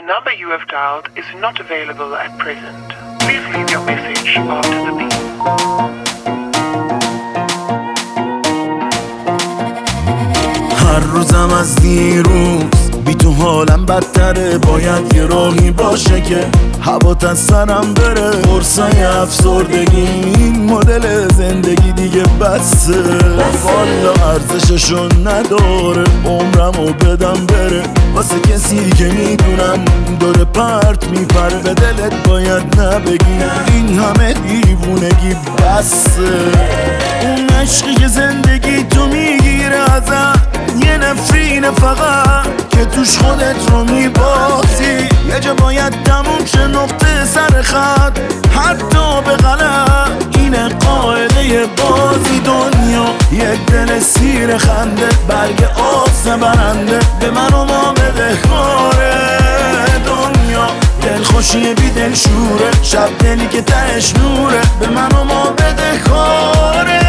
number you have dialed is not available at present. Please leave your message after the beep. هر روزم از دیروز بی تو حالم بدتره. باید یه راهی باشه که هوات از سرم بره. قرصای افسردگی این مدل زندگی دیگه بسه. والا ارزششو نداره عمرمو بدم بره واسه کسی که میدونم داره پرت میپره. به دلت باید نبگی این همه دیوونگی بسه. اون عشقی که زندگی تو میگیره ازت یه نفرینه فقط که توش خودت رو میبازی. یه جا باید تموم شه نقطه سر خط حتی به غلط. اینه قاعده بازی. دنیا یک دل سیر خنده برگ آس برنده به من و ما بده کاره. دنیا دلخوشی بی دل شوره شب دلی که تهش نوره به من و ما بده کاره.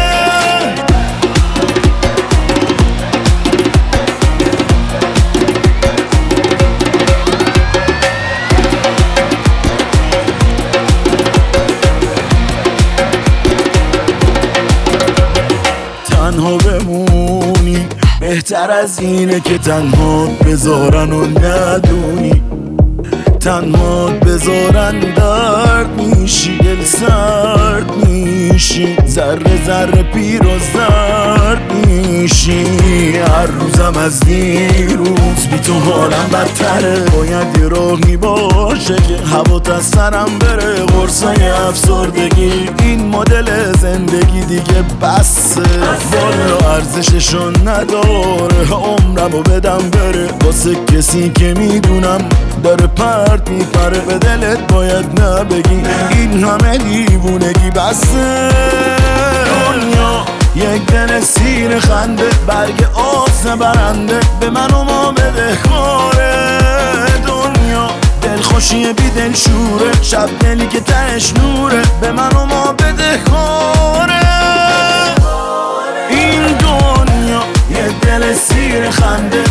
تنها بمونی بهتر از اینه که تنها بذارن و ندونی. تنها بذارن درد میشی دل سرد میشی. ذره ذره پیر و زرد میشی. هر روزم از دیروز بی تو حالم بدتره. باید یه راهی باشه که هوات از سرم بره. قرصای افسردگی این مدل زندگی دیگه بسه. والا ارزششو نداره عمرمو بدم بره واسه کسی که میدونم داره پرت میپره. به دلت باید نبگی این همه دیوونگی بسه. دنیا یک دل سیر خنده برگ آس برنده به من و ما بده کاره. دنیا دلخوشی بی دل شوره شب دلی که تهش نوره به من و ما بده کاره. این دنیا یک دل سیر خنده